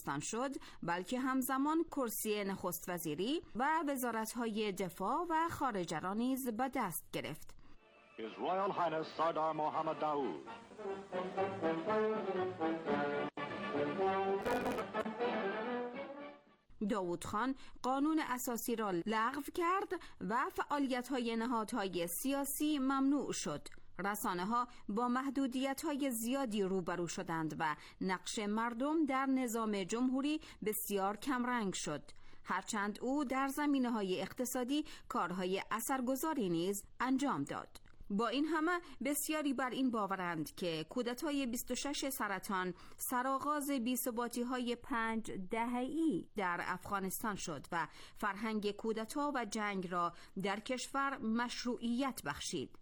شد، بلکه همزمان کرسی نخست وزیری و وزارت‌های دفاع و خارجه را نیز به دست گرفت. His Royal Highness Sardar Mohammad Daoud. داوود خان قانون اساسی را لغو کرد و فعالیت‌های نهادهای سیاسی ممنوع شد. رسانه‌ها با محدودیت‌های زیادی روبرو شدند و نقش مردم در نظام جمهوری بسیار کمرنگ شد. هرچند او در زمینه‌های اقتصادی کارهای اثرگذاری نیز انجام داد. با این همه بسیاری بر این باورند که کودتای 26 سرطان سرآغاز بی‌ثباتی‌های 5 دهه‌ای در افغانستان شد و فرهنگ کودتا و جنگ را در کشور مشروعیت بخشید.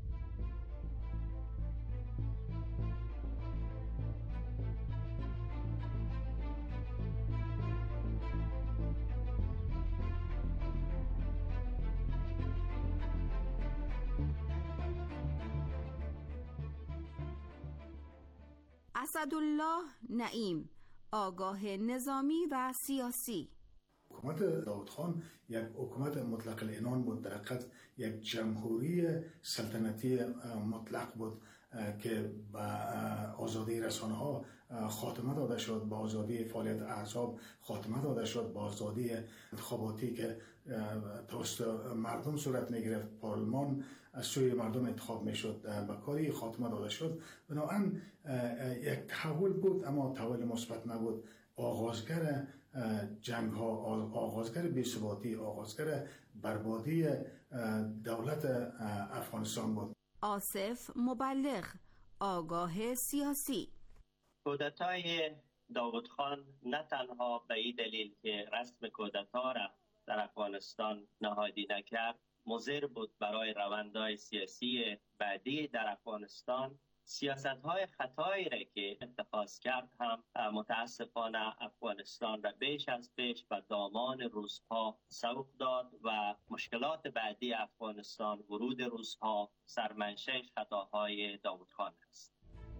اسدالله نعیم، آگاه نظامی و سیاسی. حکومت داوود خان یک حکومت مطلق العنان بود، در حقیقت یک جمهوری سلطنتی مطلق بود که با آزادی رسانه ها خاتمه داده شد، با آزادی فعالیت احزاب خاتمه داده شد، با آزادی انتخاباتی که توسط مردم صورت می گرفت، پارلمان از سوی مردم انتخاب می شد، به کاری خاتمه داده شد. بنابراین یک تحول بود، اما تحول مثبت نبود. آغازگر جنگ ها، آغازگر بی‌ثباتی، آغازگر بربادی دولت افغانستان بود. آصف مبلغ، آگاه سیاسی. کودتای داوود خان نه تنها به این دلیل که رسم کودتا را در افغانستان نهادی نکرد مضر بود برای روندهای سیاسی بعدی در افغانستان، سیاست‌های خطایی را که اتخاذ کرد هم متاسفانه افغانستان را بیش از پیش به دامان روس‌ها سوق داد و مشکلات بعدی افغانستان، ورود روس‌ها، سرمنشأ خطاهای داوود خان است.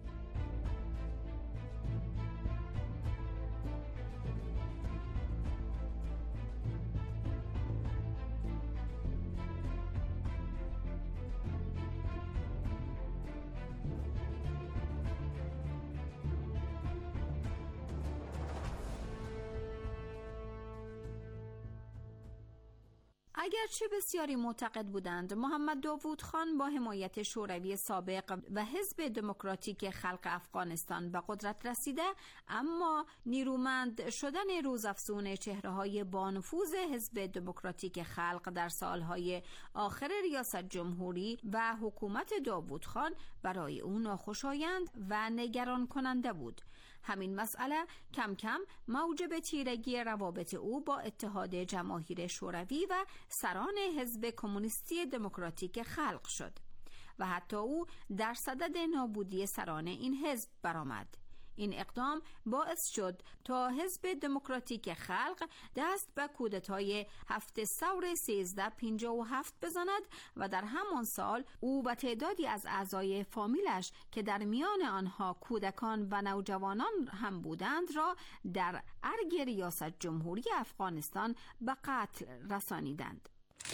اگرچه بسیاری معتقد بودند محمد داوود خان با حمایت شوروی سابق و حزب دموکراتیک خلق افغانستان به قدرت رسیده، اما نیرومند شدن روزافزون چهره‌های بانفوذ حزب دموکراتیک خلق در سالهای آخر ریاست جمهوری و حکومت داوود خان برای او ناخوشایند و نگران کننده بود. همین مسئله کم کم موجب تیرگی روابط او با اتحاد جماهیر شوروی و سران حزب کمونیستی دموکراتیک خلق شد و حتی او در صدد نابودی سران این حزب برآمد. این اقدام باعث شد تا حزب دموکراتیک خلق دست به کودتای 7 ثور 1357 بزند و در همان سال او و تعدادی از اعضای فامیلش که در میان آنها کودکان و نوجوانان هم بودند را در ارگ ریاست جمهوری افغانستان به قتل رسانیدند.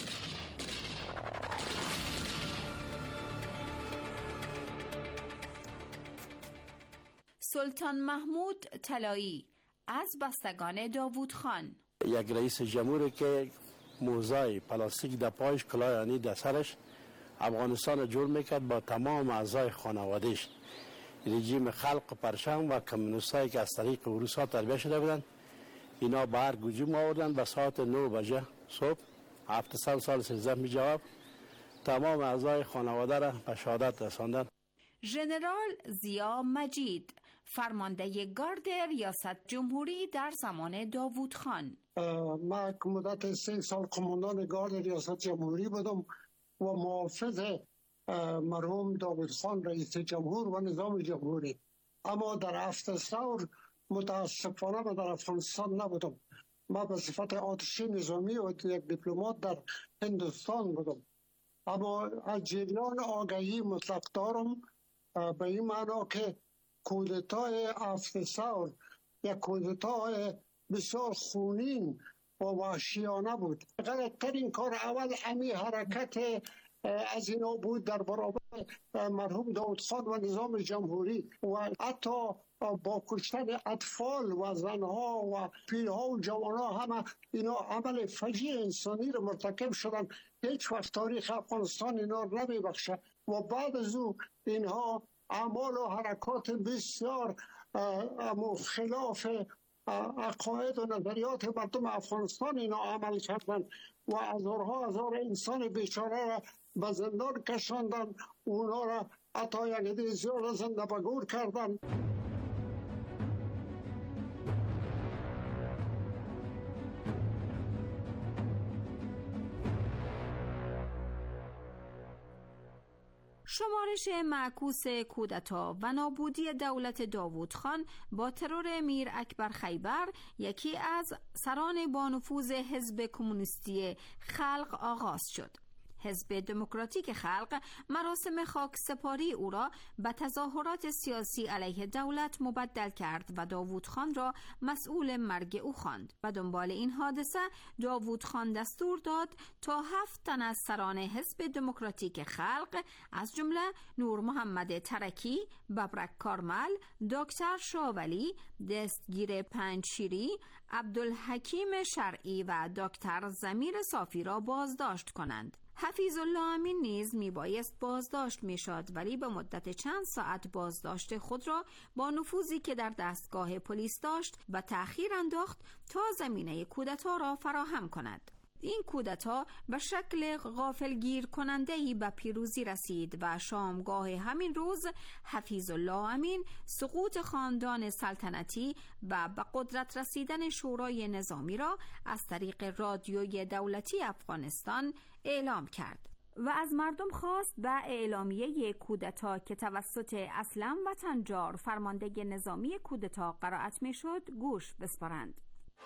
سلطان محمود طلایی از بستگان داوود خان. یک رئیس جمهوری که موزای پلاستیک در پایش، کلاهانی در سرش، افغانستان جور میکرد با تمام اعضای خانوادهش. رژیم خلق پرچم و کمونیستایی که از طریق روس‌ها تربیت شده بودند، اینا به هر گوجه آوردن به ساعت 9 بجه صبح 700 سال سرزمین جواب تمام اعضای خانواده را به شهادت رساندن. ژنرال ضیا مجید، فرمانده گارد ریاست جمهوری در زمان داوود خان. من مدت 3 سال قماندان گارد ریاست جمهوری بودم و محافظ مرحوم داوود خان رئیس جمهور و نظام جمهوری. اما در 7 ثور متاسفانه من در افغانستان نبودم. من به صفت آتشی نظامی و یک دیپلمات در هندوستان بودم. اما از جریان آگاهی مطلق دارم به این معنا که کودتای 7 ثور یک کودتای بسیار خونین و وحشیانه بود. غلطترین کار اول امی حرکت از اینا بود در برابر مرحوم داود خان و نظام جمهوری و حتی با کشتن اطفال و زنها و پیرها و جوانها همه اینا عمل فجیع انسانی رو مرتکب شدن. هیچ وقت تاریخ افغانستان اینا رو نمیبخشه و بعد از او اینها اعمال و حرکات بسیار خلاف عقاید و نظریات مردم افغانستان اینا عمل کردن و هزار انسان بیچاره را به زندان کشاندن، اونا را حتی یک عده زیاد زنده به گور کردن. شمارش معکوس کودتا و نابودی دولت داوود خان با ترور میر اکبر خیبر، یکی از سران بانفوذ حزب کمونیستی خلق آغاز شد. حزب دموکراتیک خلق مراسم خاکسپاری او را به تظاهرات سیاسی علیه دولت مبدل کرد و داوود خان را مسئول مرگ او خواند. و دنبال این حادثه داوود خان دستور داد تا 7 تن از سران حزب دموکراتیک خلق از جمله نور محمد ترکی، ببرک کارمل، دکتر شاولی، دستگیر پنجشیری، عبدالحکیم شرعی و دکتر ضمیر صافی را بازداشت کنند. حفیظ الله امین نیز میبایست بازداشت میشد، ولی به مدت چند ساعت بازداشت خود را با نفوذی که در دستگاه پلیس داشت و تأخیر انداخت تا زمینه کودتا را فراهم کند. این کودتا به شکل غافلگیر کننده‌ای به پیروزی رسید و شامگاه همین روز حفیظ الله امین سقوط خاندان سلطنتی و به قدرت رسیدن شورای نظامی را از طریق رادیوی دولتی افغانستان اعلام کرد و از مردم خواست به اعلامیه کودتا که توسط اسلم وطنجار فرمانده نظامی کودتا قرائت می‌شد گوش بسپارند.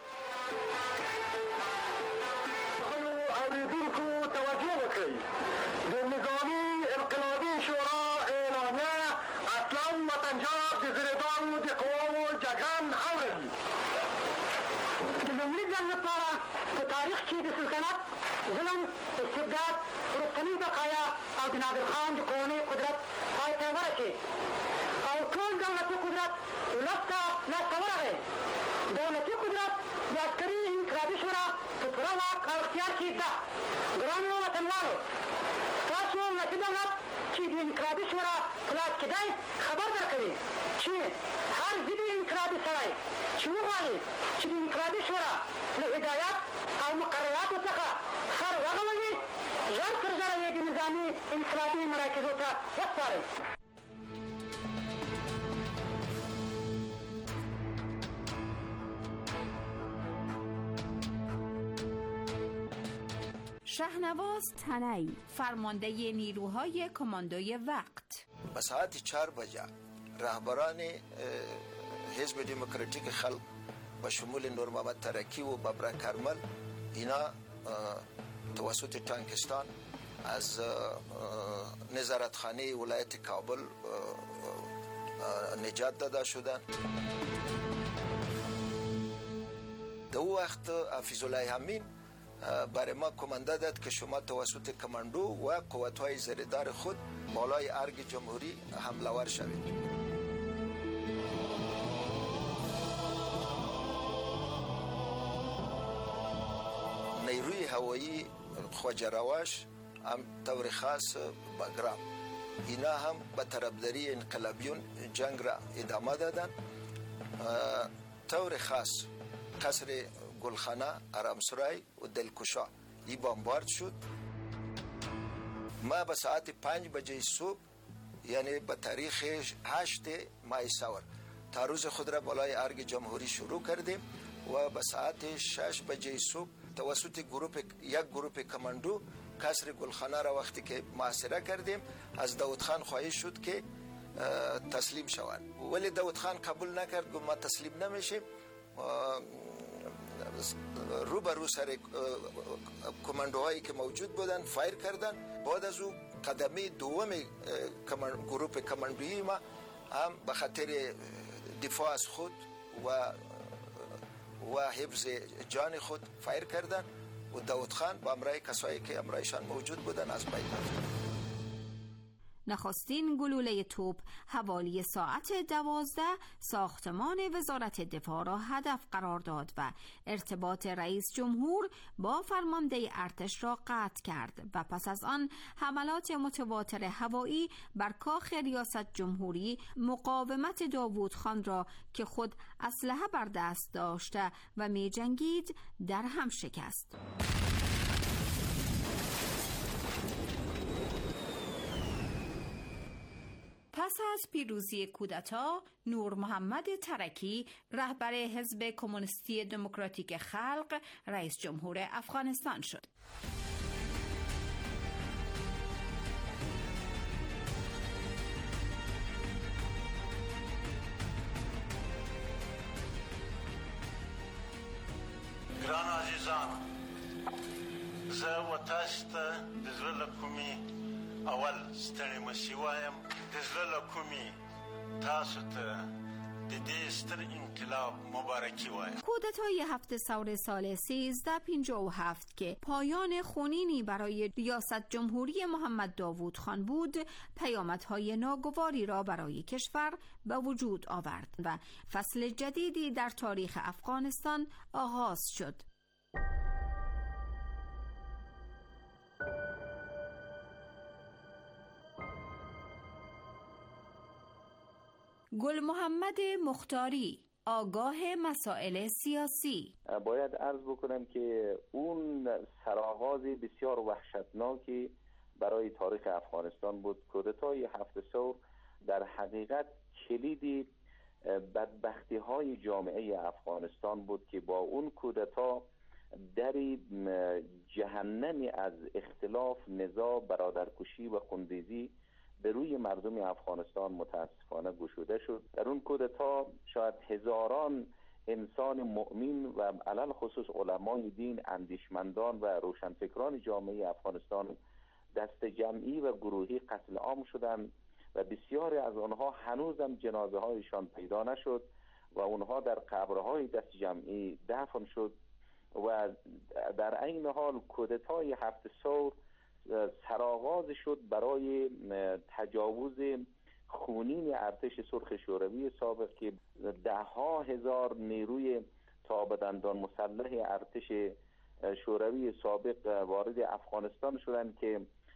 اوریدونکو توجه وکړئ، د نظامي انقلابي شورا اعلامیه اسلام وطنجات د زریدانو د قواوو جګړن اوري. د لومړي ځل لپاره په تاریخ کې د سلطنت ظلم، استبداد، وروستنۍ بقایا او د نادر خان د قومي قدرت پای ته ورسېد او ټول دولتي قدرت ولس ته لاسته ورغی. دولتي قدرت د عسکري انقلابي شورا په پوره واک او اختیار کې ده. ګرانو وطنوالو، تاسو ولسي دولت چې د انقلابي شورا په لاس کې دی خبر درکوي چې هر ضد انقلابي سړی چې وغواړي چې د انقلابي شورا له هدایت او مقرراتو څخه سر وغولوي، ژر تر ژره یې د نظامي انقلابي مراکزو ته وسپارئ. شهنواز تنی، فرمانده نیروهای کماندوی وقت: به ساعت 4 بجه رهبران حزب دموکراتیک خلق به شمول نور محمد ترکی و ببرک کارمل اینا توسط تانکستان از نظارتخانه ولایت کابل نجات داده شدند. در وقت حفیظ الله امین برای ما کمانده داد که شما توسط کماندو و قوت‌های زیردار خود بالای ارگ جمهوری حمله ور شوید. نیروی هوایی خواجه رواش هم طور خاص بگرام اینا هم به طرفداری انقلابیون جنگ را ادامه دادن. طور خاص قصر گلخانه، آرامسرای و دلکشا ای بمبارد شد. ما به ساعت 5 بجه صبح، یعنی به تاریخ 8 ماه سور، تعرض خود را بالای ارگ جمهوری شروع کردیم و به ساعت 6 بجه صبح توسط یک گروپ کماندو قصر گلخانه را وقتی که محاصره کردیم، از داود خان خواهش شد که تسلیم شوند، ولی داود خان قبول نکرد، گفت ما تسلیم نمیشیم. روبرو سر کماندوهایی که موجود بودن فایر کردن. بعد از او قدمی دوم گروپ کماندویی ما هم به خاطر دفاع از خود و حفظ جان خود فایر کردن و داود خان با امرای کسایی که امرایشان موجود بودن از بین رفت. نخستین گلوله توپ حوالی ساعت 12 ساختمان وزارت دفاع را هدف قرار داد و ارتباط رئیس جمهور با فرمانده ارتش را قطع کرد و پس از آن حملات متواتر هوایی بر کاخ ریاست جمهوری مقاومت داوود خان را که خود اسلحه بر دست داشته و می جنگید در هم شکست. پس از پیروزی کودتا، نور محمد ترکی رهبر حزب کمونیستی دموکراتیک خلق رئیس جمهور افغانستان شد. گران عزیزان، زه و تاسو ته د زړه له کومې اول ستړی مسي وایم. د زړه له کومې تاسو ته د دې ستر انقلاب مبارکي وایم. کودتای 7 سور سال 1357 که پایان خونینی برای ریاست جمهوری محمد داوود خان بود، پیامدهای ناگواری را برای کشور به وجود آورد و فصل جدیدی در تاریخ افغانستان آغاز شد. گل محمد مختاری، آگاه مسائل سیاسی. باید عرض بکنم که اون سرآغاز بسیار وحشتناکی برای تاریخ افغانستان بود. کودتای 7 ثور در حقیقت کلید بدبختی های جامعه افغانستان بود که با اون کودتا در جهنمی از اختلاف، نزاع، برادرکشی و خونریزی به روی مردم افغانستان متاسفانه گشوده شد. در اون کودتا شاید هزاران انسان مؤمن و علل خصوص علمای دین، اندیشمندان و روشنفکران جامعه افغانستان دست جمعی و گروهی قتل عام شدند و بسیاری از آنها هنوزم جنازه هایشان پیدا نشد و اونها در قبرهای دست جمعی دفن شد. و در عین حال کودتای 7 ثور سرآغاز شد برای تجاوز خونین ارتش سرخ شوروی سابق که 10,000 نیروی تا به دندان مسلح ارتش شوروی سابق وارد افغانستان شدند که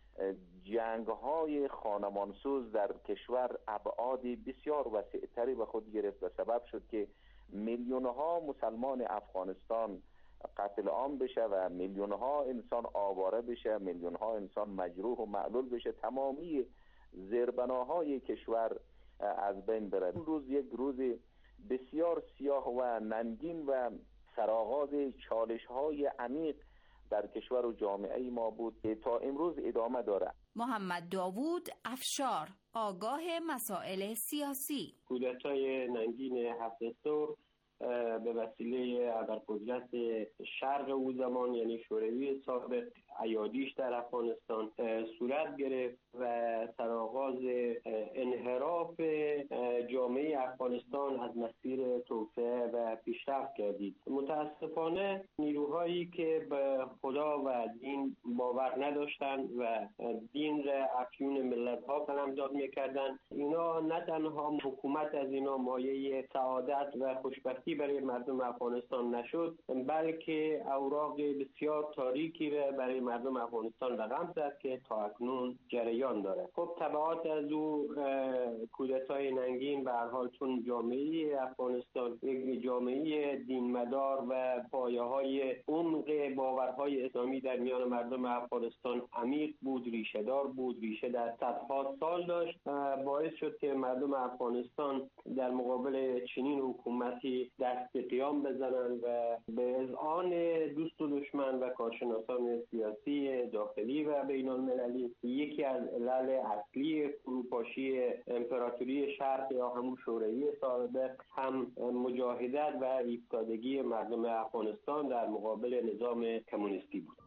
جنگ‌های خانمانسوز در کشور ابعاد بسیار وسیع‌تری به خود گرفت و سبب شد که میلیون‌ها مسلمان افغانستان قتل عام بشه و میلیون‌ها انسان آواره بشه، میلیون‌ها انسان مجروح و معلول بشه، تمامی زیربناهای کشور از بین بره. اون روز یک روز بسیار سیاه و ننگین و سرآغاز چالش‌های عمیق در کشور و جامعه ما بود که تا امروز ادامه داره. محمد داوود افشار، آگاه مسائل سیاسی. کودتای ننگین 7 ثور به وسیله ابرقدرت شرق او زمان یعنی شوروی سابق ایادیش در افغانستان صورت گرفت و سرآغاز انحراف جامعه افغانستان از مسیر توسعه و پیشرفت گردید. متاسفانه نیروهایی که به خدا و دین باور نداشتند و دین را افیون ملت‌ها قلمداد می‌کردند، اینا نه تنها حکومت از اینا مایه سعادت و خوشبختی برای مردم افغانستان نشد، بلکه اوراق بسیار تاریکی برای مردم افغانستان رقم زد که تا اکنون جریان داره. خب تبعات از او کودتای ننگین به هر حال چون جامعه افغانستان یک جامعه دینمدار و پایه‌های عمق باورهای اسلامی در میان مردم افغانستان عمیق بود، ریشه دار بود، ریشه در صدها سال داشت، باعث شد که مردم افغانستان در مقابل چنین حکومتی دست به قیام بزنند و به اذعان دوست و دشمن و کارشناسان سیاسی داخلی و بین المللی یکی از علل اصلی فروپاشی امپراتوری شرق یا همون شوروی سابق هم مجاهدت و ایستادگی مردم افغانستان در مقابل نظام کمونیستی بود.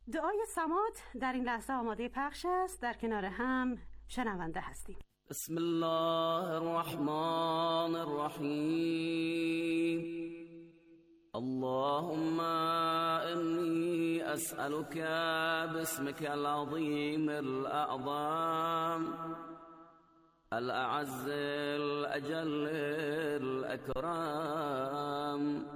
دعای صماد در این لحظه آماده پخش است. در کنار هم شنونده هستیم. بسم الله الرحمن الرحیم. اللهم إني أسألك باسمك العظيم الأعظم الأعز الأجل الأكرم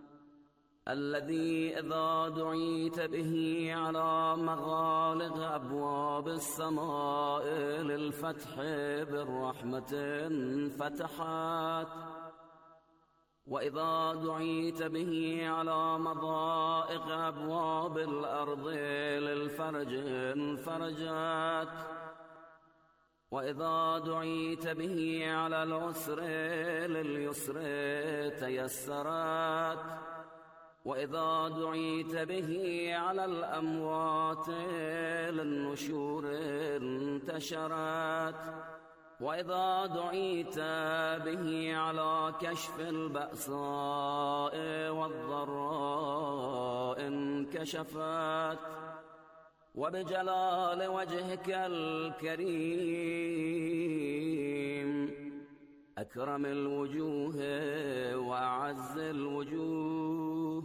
الذي إذا دعيت به على مغالق أبواب السماء للفتح بالرحمة فتحت، وإذا دعيت به على مضائق أبواب الأرض للفرج انفرجت، وإذا دعيت به على العسر لليسر تيسرت، وإذا دعيت به على الأموات للنشور انتشرت، وإذا دعيت به على كشف البأساء والضراء انكشفت، وبجلال وجهك الكريم أكرم الوجوه وأعز الوجوه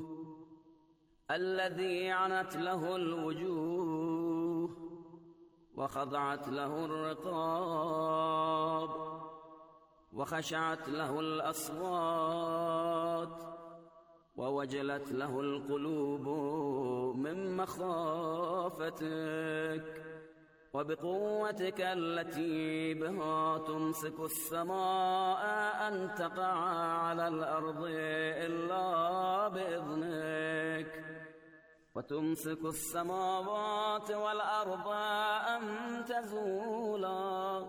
الذي عنت له الوجوه وخضعت له الرقاب وخشعت له الأصوات ووجلت له القلوب من مخافتك، وبقوتك التي بها تمسك السماء أن تقع على الأرض إلا بإذنك، وتمسك السماوات والأرض أن تزولا،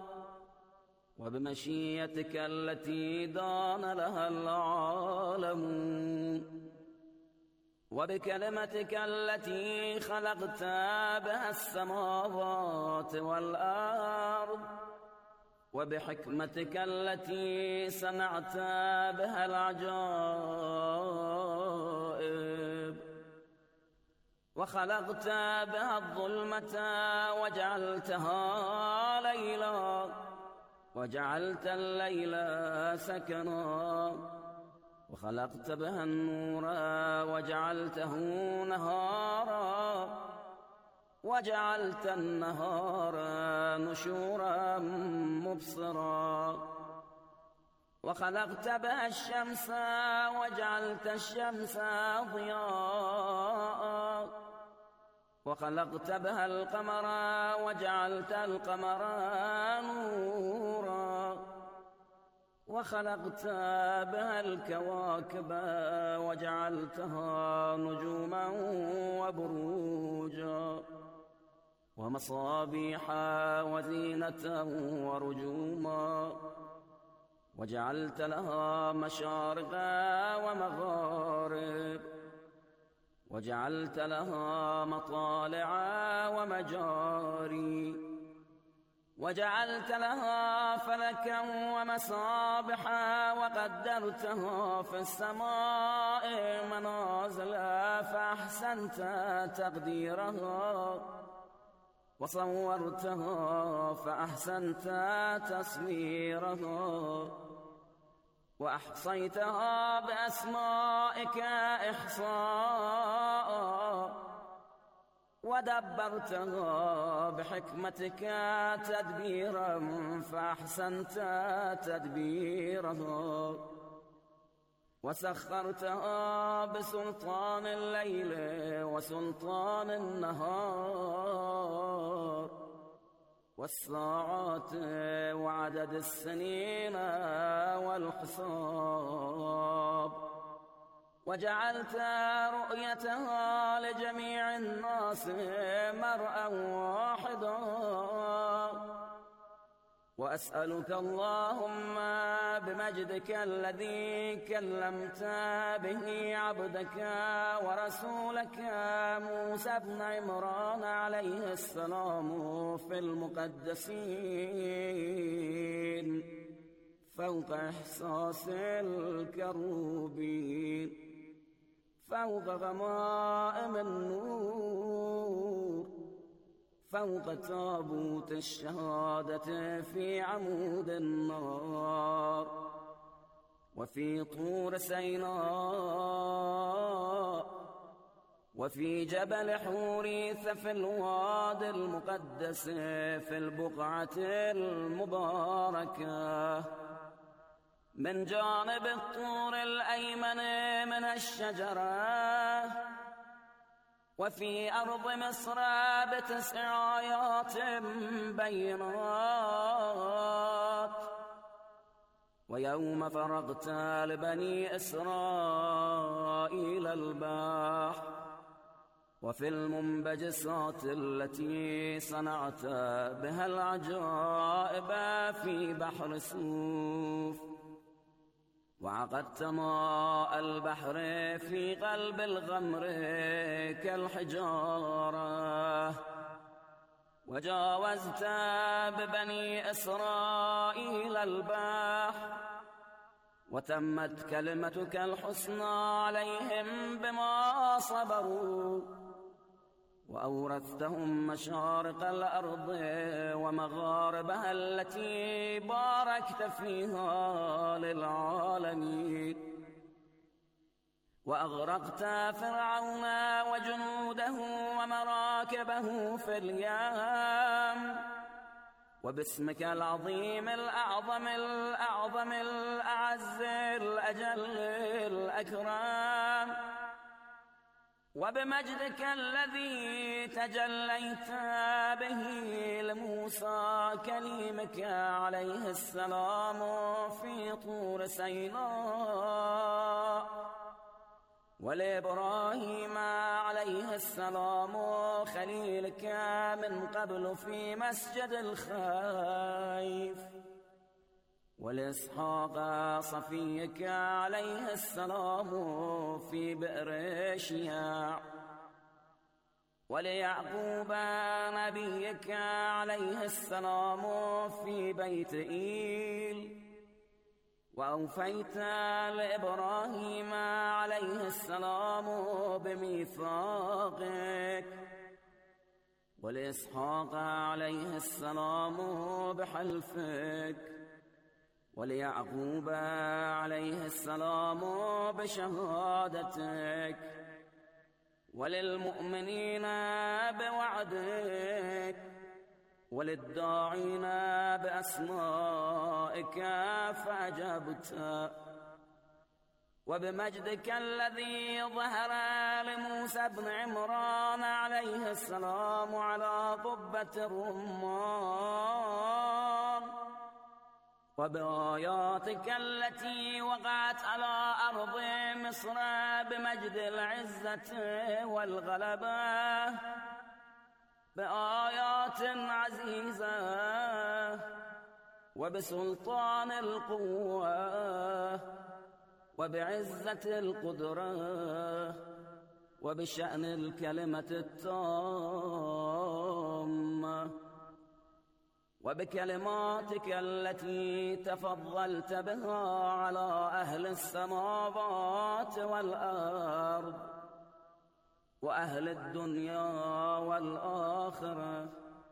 وبمشيتك التي دان لها العالمون، وبكلمتك التي خلقت بها السماوات والأرض، وبحكمتك التي صنعت بها العجائب، وخلقت بها الظلمة وجعلتها ليلا، وجعلت الليل سكنا، وخلقت بها النور وجعلته نهارا، وجعلت النهار نشورا مبصرا، وخلقت بها الشمس وجعلت الشمس ضياء، وخلقت بها القمر وجعلت القمر نورا، وخلقت بها الكواكب وجعلتها نجوما وبروجا ومصابيح وزينة ورجوما، وجعلت لها مشارق ومغارب، وجعلت لها مطالع ومجاري، وجعلت لها فلكا ومصابح، وقدرتها في السماء منازل فأحسنت تقديرها، وصورتها فأحسنت تصويرها، وأحصيتها بأسمائك إحصاء، ودبرتها بحكمتك تدبيرا فأحسنت تدبيرها، وسخرتها بسلطان الليل وسلطان النهار، والساعات وعدد السنين والحساب، وجعلت رؤيتها لجميع الناس مرءا واحدا. وأسألك اللهم بمجدك الذي كلمت به عبدك ورسولك موسى بن عمران عليه السلام في المقدسين فوق إحساس الكروبين، فوق غمائم النور، فوق تابوت الشهادة في عمود النار، وفي طور سيناء، وفي جبل حوريث في الوادي المقدس في البقعة المباركة من جانب الطور الأيمن من الشجرة، وفي أرض مصر ب9 آيات بينات. ويوم فرغت لبني إسرائيل البحر، وفي المنبجسات التي صنعت بها العجائب في بحر سوف، وعقدت ماء البحر في قلب الغمر كالحجارة، وجاوزت ببني إسرائيل البحر، وتمت كلمتك الحسنى عليهم بما صبروا، وأورثتهم مشارق الأرض ومغاربها التي باركت فيها للعالمين. وأغرقت فرعون وجنوده ومراكبه في اليم، وباسمك العظيم الأعظم الأعظم الأعز الأجل الأكرم، وبمجدك الذي تجليت به لموسى كليمك عليه السلام في طور سيناء، ولإبراهيم عليه السلام خليلك من قبل في مسجد الخيف، ولإسحاق صفيك عليه السلام في بئر شياع، وليعقوب نبيك عليه السلام في بيت إيل، وأوفيت لإبراهيم عليه السلام بميثاقك، ولإسحاق عليه السلام بحلفك، وليعقوب عليه السلام بشهادتك، وللمؤمنين بوعدك، وللداعين بأسمائك فأجبت، وبمجدك الذي ظهر لموسى بن عمران عليه السلام على قبة الرمان، وبآياتك التي وقعت على أرض مصر بمجد العزة والغلبة، بآيات عزيزة وبسلطان القوة وبعزة القدرة وبشأن الكلمة التامة، وبكلماتك التي تفضلت بها على أهل السماوات والأرض وأهل الدنيا والآخرة،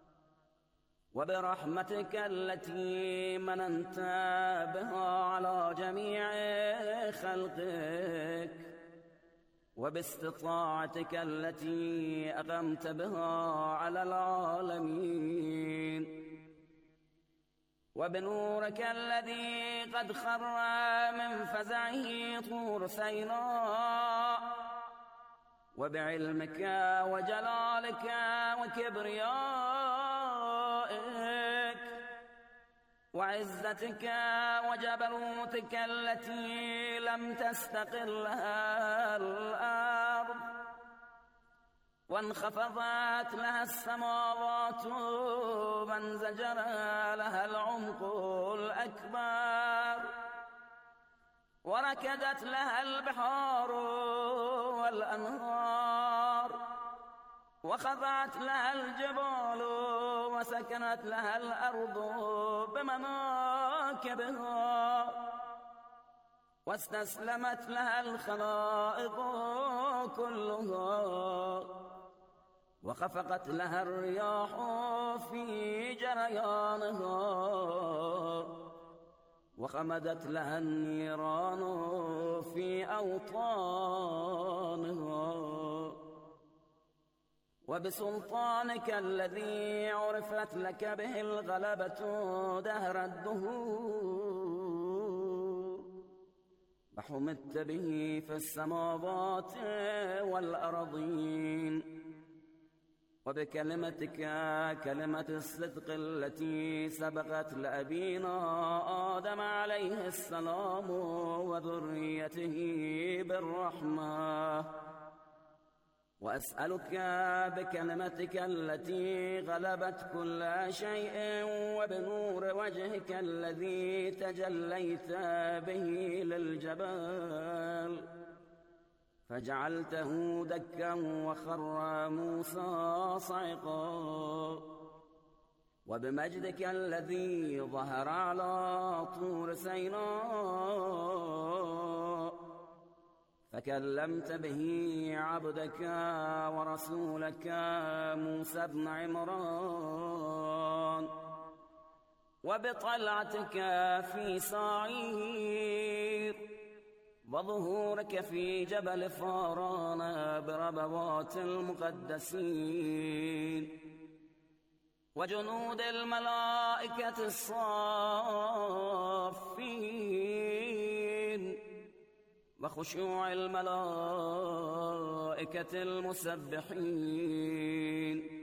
وبرحمتك التي مننت بها على جميع خلقك، وباستطاعتك التي أقمت بها على العالمين، وبنورك الذي قد خر من فزعه طور سيناء، وبعلمك وجلالك وكبريائك وعزتك وجبروتك التي لم تستقل لها الأرض وانخفضت لها السماوات وانزجر لها العمق الأكبر وركدت لها البحار والأنهار وخضعت لها الجبال وسكنت لها الأرض بمناكبها واستسلمت لها الخلائق كلها وخفقت لها الرياح في جريانها وخمدت لها النيران في أوطانها وبسلطانك الذي عرفت لك به الغلبة دهر الدهور وحمدت به في السماوات والأرضين وبكلمتك كلمة الصدق التي سبقت لأبينا آدم عليه السلام وذريته بالرحمة وأسألك بكلمتك التي غلبت كل شيء وبنور وجهك الذي تجليت به للجبال فجعلته دكا وخر موسى صعقا وبمجدك الذي ظهر على طور سيناء فكلمت به عبدك ورسولك موسى بن عمران وبطلعتك في سعير وظهورك في جبل فاران بربوات المقدسين وجنود الملائكة الصافين وخشوع الملائكة المسبحين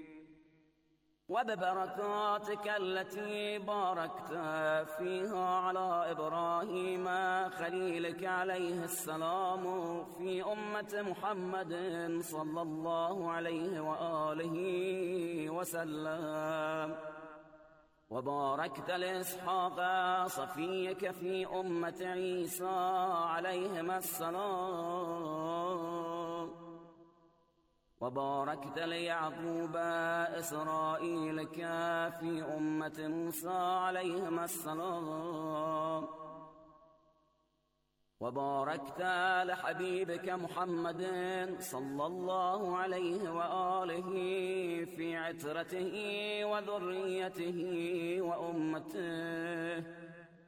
وببركاتك التي باركت فيها على إبراهيم خليلك عليه السلام في أمة محمد صلى الله عليه وآله وسلم وباركت لإسحاق صفيك في أمة عيسى عليهما السلام وباركت ليعقوب إسرائيلك في أمة موسى عليهما السلام وباركت لحبيبك محمد صلى الله عليه وآله في عترته وذريته وأمته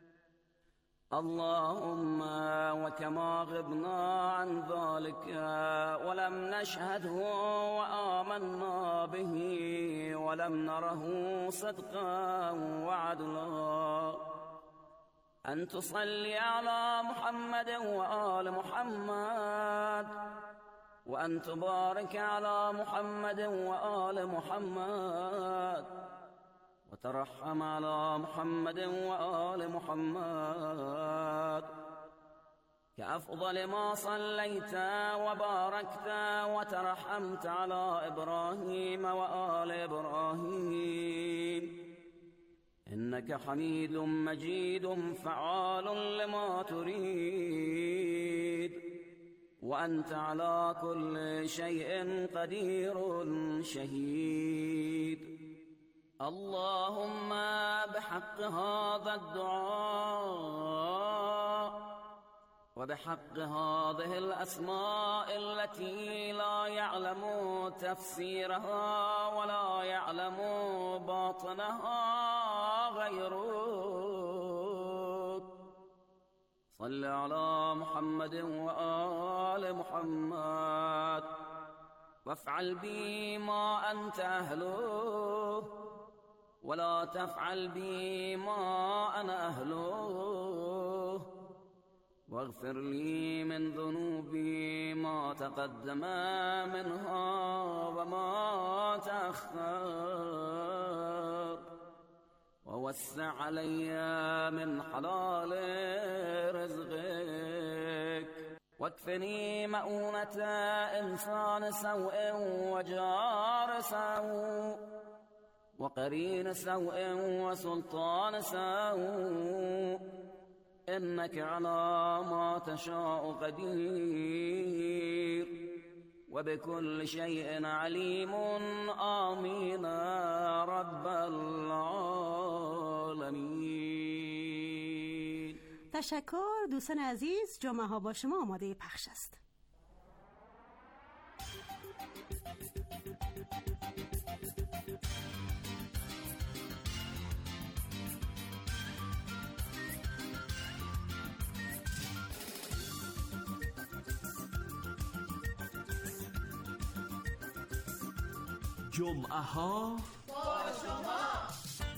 اللهم وكما غبنا عن ذلك ولم نشهده وآمنا به ولم نره صدقا وعدلا أن تصلي على محمد وآل محمد وأن تبارك على محمد وآل محمد وترحم على محمد وآل محمد كأفضل ما صليت وباركت وترحمت على إبراهيم وآل إبراهيم إنك حميد مجيد فعال لما تريد وأنت على كل شيء قدير شهيد اللهم بحق هذا الدعاء وبحق هذه الأسماء التي لا يعلم تفسيرها ولا يعلم باطنها غيرك صل على محمد وآل محمد وافعل بي ما أنت أهله ولا تفعل بي ما أنا أهله واغفر لي من ذنوبي ما تقدم منها وما تأخر ووسع علي من حلال رزقك واكفني مؤونة إنسان سوء وجار سوء وقرين سوء وسلطان سوء إنك على ما تشاء قدير وبكل شيء عليم آمين رب العالمين. تشکر دوستان عزیز، جمعه ها با شما آماده پخش است. جمعه ها با شما.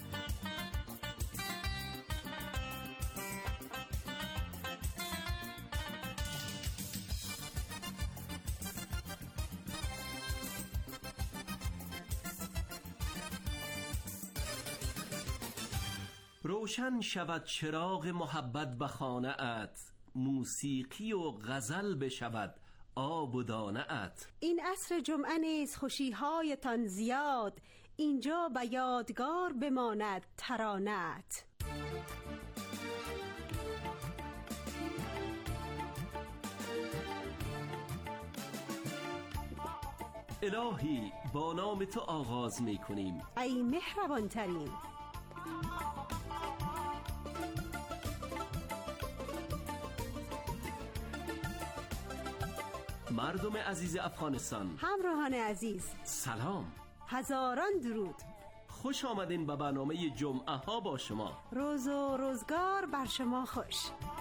روشن شود چراغ محبت به خانه ات، موسیقی و غزل بشود آب و دانه ات. این عصر جمعه نیز خوشی‌هایتان زیاد، اینجا به یادگار بماند ترانه‌ات. الهی با نام تو آغاز می کنیم، ای مهربان ترین. مردم عزیز افغانستان، همراهان عزیز، سلام، هزاران درود. خوش آمدین به برنامه جمعه ها با شما. روز و روزگار بر شما خوش.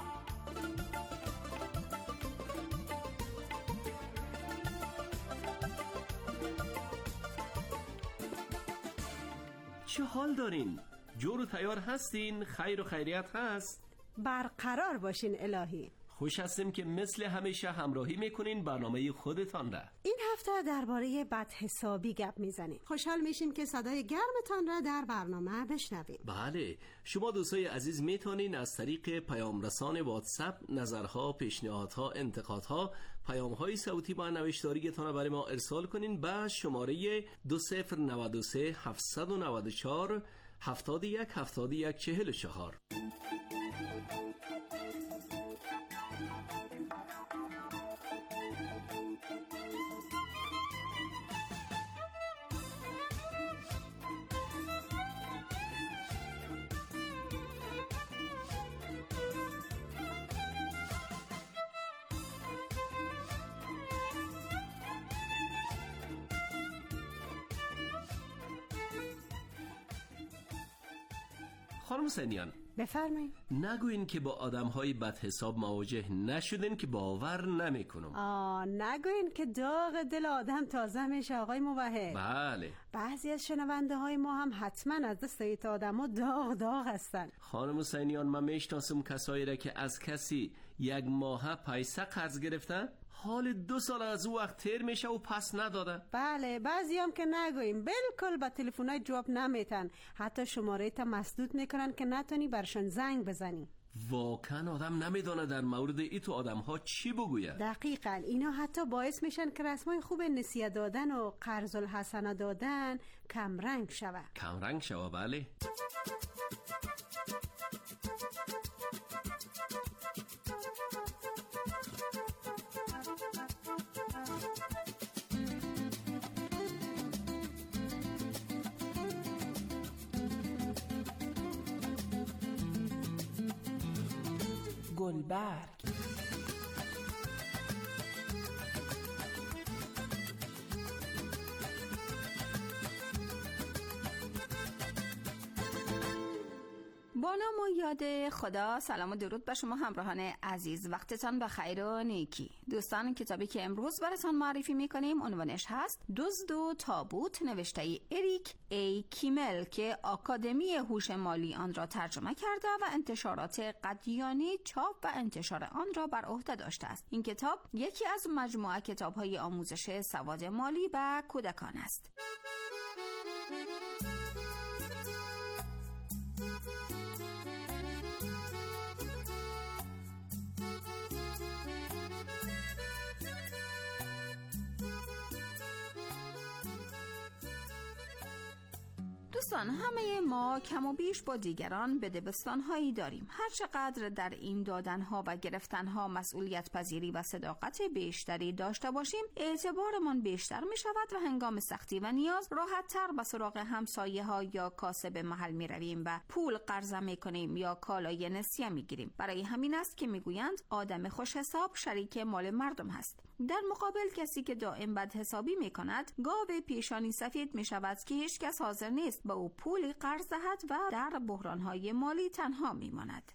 چه حال دارین؟ جور و تیار هستین؟ خیر و خیریت هست؟ برقرار باشین الهی. خوش هستیم که مثل همیشه همراهی میکنین برنامه خودتان را. این هفته درباره بدحسابی گپ میزنیم. خوشحال میشیم که صدای گرمتان را در برنامه بشنویم. بله، شما دوستای عزیز میتونین از طریق پیام رسان واتساپ نظرها، پیشنهادها، انتقادها، پیام‌های صوتی با نوشتاریتان برای ما ارسال کنین به شماره 2093 794 71 71 44. خانم سنیان، بفرمایید. نگوین که با آدم‌های بدحساب مواجه نشدین که باور نمی‌کنم. نگوین که داغ دل آدم تازه میشه آقای موحد. بله. بعضی از شنونده های ما هم حتما از دست آدم‌ها داغ هستن. خانم سنیان، من میشناسم کسایی را که از کسی 1 ماه پیسه قرض گرفتن، حال 2 سال از او وقت تیر میشه و پس نداده. بله، بعضی هم که نگویم بالکل به تلفن‌های جواب نمیتن، حتی شماره تا مسدود میکنن که نتونی برشان زنگ بزنی. واقعا آدم نمیدونه در مورد ایتو آدم‌ها چی بگوید. دقیقاً، اینا حتی باعث میشن که رسمای خوب نسیه دادن و قرض الحسنه دادن کمرنگ شوه. کمرنگ شوه، بله. گلبرگ. با نام و یاد خدا، سلام و درود به شما همراهان عزیز. وقتتان بخیر و نیکی. دوستان، کتابی که امروز براتون معرفی میکنیم عنوانش هست دزد و تابوت، نوشته اریک ای کیمل که آکادمی هوش مالی آن را ترجمه کرده و انتشارات قدیانی چاپ و انتشار آن را بر عهده داشته است. این کتاب یکی از مجموعه کتاب‌های آموزش سواد مالی به کودکان است. دوستان، همه ما کم و بیش با دیگران بدبستان‌هایی داریم. هر چقدر در این دادن‌ها و گرفتن‌ها مسئولیت پذیری و صداقت بیشتری داشته باشیم، اعتبارمان بیشتر می‌شود و هنگام سختی و نیاز راحت‌تر به سراغ همسایه‌ها یا کاسب محل می‌رویم و پول قرض می‌کنیم یا کالای نسیه می‌گیریم. برای همین است که می‌گویند آدم خوش حساب شریک مال مردم هست. در مقابل کسی که دائم بدحسابی می‌کند، گاو پیشانی سفید می‌شود که هیچ کس حاضر نیست به او پولی قرض دهد و در بحران‌های مالی تنها می‌ماند.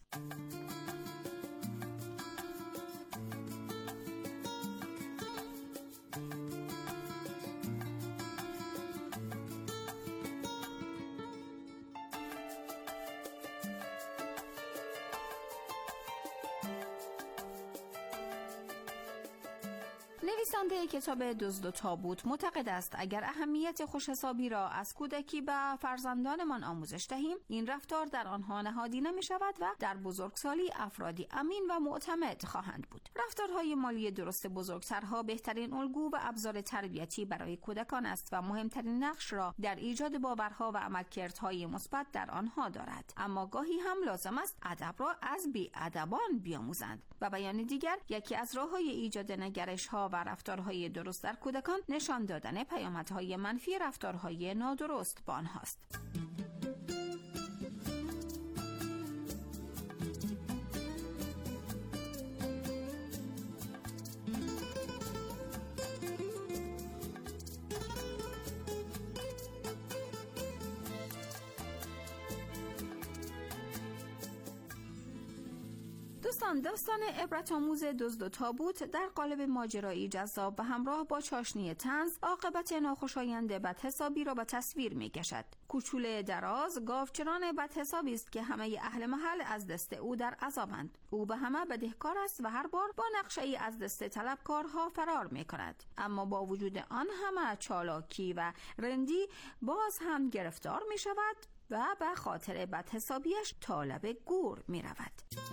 نویسنده کتاب دزد و تابوت معتقد است اگر اهمیت خوش‌حسابی را از کودکی به فرزندانمان آموزش دهیم، این رفتار در آنها نهادی نمی شود و در بزرگسالی افرادی امین و معتمد خواهند بود. رفتارهای مالی درست بزرگترها بهترین الگو و ابزار تربیتی برای کودکان است و مهمترین نقش را در ایجاد باورها و عملکردهای مثبت در آنها دارد. اما گاهی هم لازم است ادب را از بی‌ادبان بیاموزند. و بیان دیگر، یکی از راه‌های ایجاد نگرش‌ها و رفتارهای درست در کودکان نشان دادن پیامدهای منفی رفتارهای نادرست با آنهاست. داستان عبرت آموز دزد و تابوت در قالب ماجرایی جذاب و همراه با چاشنی طنز عاقبت ناخوشایند بدحسابی را به تصویر می‌کشد. کوچول دراز گاوچران بدحسابی است که همه اهل محل از دست او در عذابند. او به همه بدهکار است و هر بار با نقشه‌ای از دست طلبکارها فرار می‌کند. اما با وجود آن همه چالاکی و رندی باز هم گرفتار می‌شود و به خاطر بدحسابیش طالب گور می‌رود.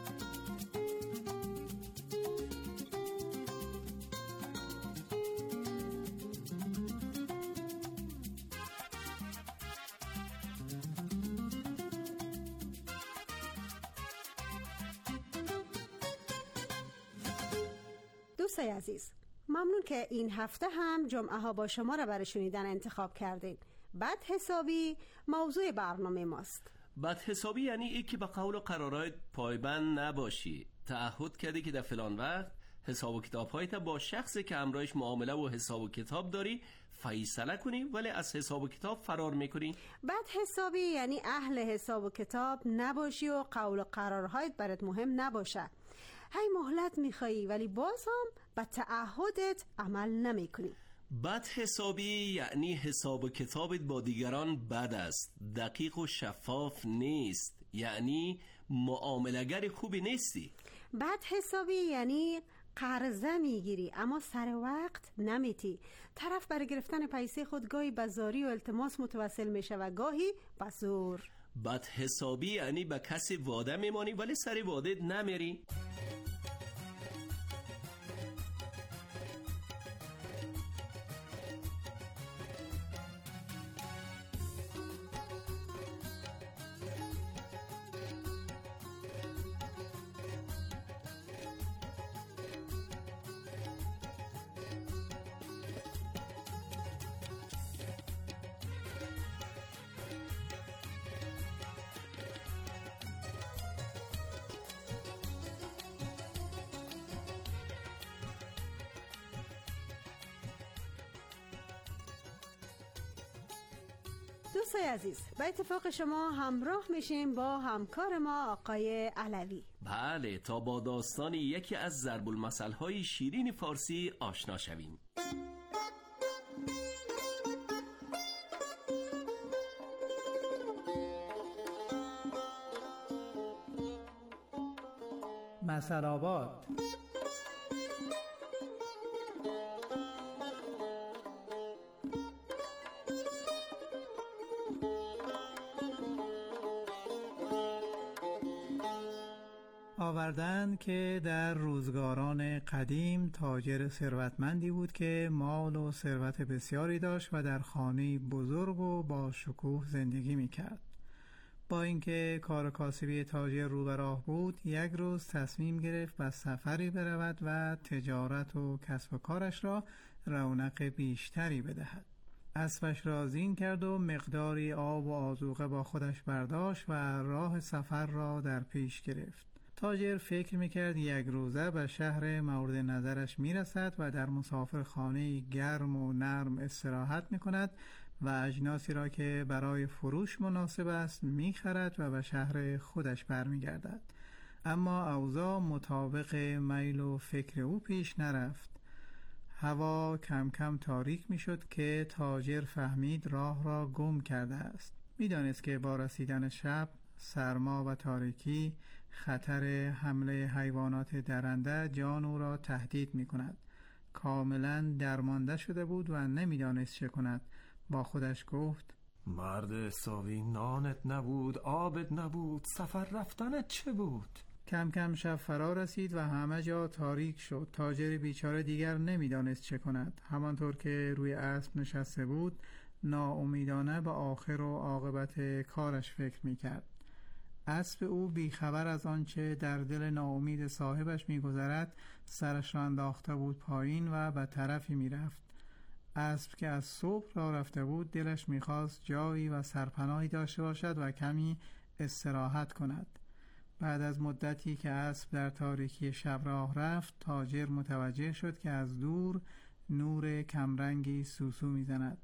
دوستای عزیز، ممنون که این هفته هم جمعه ها با شما را برای شنیدن انتخاب کردین. بدحسابی موضوع برنامه ماست. بدحسابی یعنی ای که به قول و قرارات پایبند نباشی. تعهد کردی که در فلان وقت حساب و کتاب‌هایت با شخصی که همراهش معامله و حساب و کتاب داری فیصله کنی، ولی از حساب و کتاب فرار میکنی. بدحسابی یعنی اهل حساب و کتاب نباشی و قول و قرارهایت برات مهم نباشه. هی مهلت میخوایی ولی باز هم به تعهدت عمل نمیکنی. بدحسابی یعنی حساب و کتابت با دیگران بد است، دقیق و شفاف نیست، یعنی معامله‌گر خوبی نیستی. بدحسابی یعنی قرضه میگیری اما سر وقت نمیتی. طرف برای گرفتن پیسه خود گاهی به زاری و التماس متوسل میشه و گاهی به زور. بدحسابی یعنی به کسی وعده میمانی ولی سر وعده نمیری. دوستای عزیز، به اتفاق شما همراه میشیم با همکار ما آقای علوی. بله، تا با داستان یکی از ضرب المثل‌های شیرین فارسی آشنا شویم. مثل آباد. آوردند که در روزگاران قدیم تاجر ثروتمندی بود که مال و ثروت بسیاری داشت و در خانه بزرگ و با شکوه زندگی میکرد. با اینکه کار کاسبی تاجر رو به راه بود، یک روز تصمیم گرفت به سفری برود و تجارت و کسب و کارش را رونق بیشتری بدهد. اسبش را زین کرد و مقداری آب و آذوقه با خودش برداشت و راه سفر را در پیش گرفت. تاجر فکر میکرد یک روزه به شهر مورد نظرش میرسد و در مسافرخانه گرم و نرم استراحت میکند و اجناسی را که برای فروش مناسب است میخرد و به شهر خودش برمیگردد. اما اوضاع مطابق میل و فکر او پیش نرفت. هوا کم کم تاریک میشد که تاجر فهمید راه را گم کرده است. میدانست که با رسیدن شب، سرما و تاریکی خطر حمله حیوانات درنده جان او را تهدید می کند. کاملا درمانده شده بود و نمیدانست چه کند. با خودش گفت مرد حسابی، نانت نبود، آبت نبود، سفر رفتنت چه بود؟ کم کم شب فرا رسید و همه جا تاریک شد. تاجر بیچاره دیگر نمیدانست چه کند. همانطور که روی اسب نشسته بود ناامیدانه به آخر و عاقبت کارش فکر میکرد. اسب او بیخبر از آنچه در دل ناامید صاحبش میگذرد سرش را انداخته بود پایین و به طرفی میرفت. اسب که از صبح راه رفته بود دلش میخواست جایی و سرپناهی داشته باشد و کمی استراحت کند. بعد از مدتی که اسب در تاریکی شب راه رفت، تاجر متوجه شد که از دور نور کمرنگی سوسو میزند.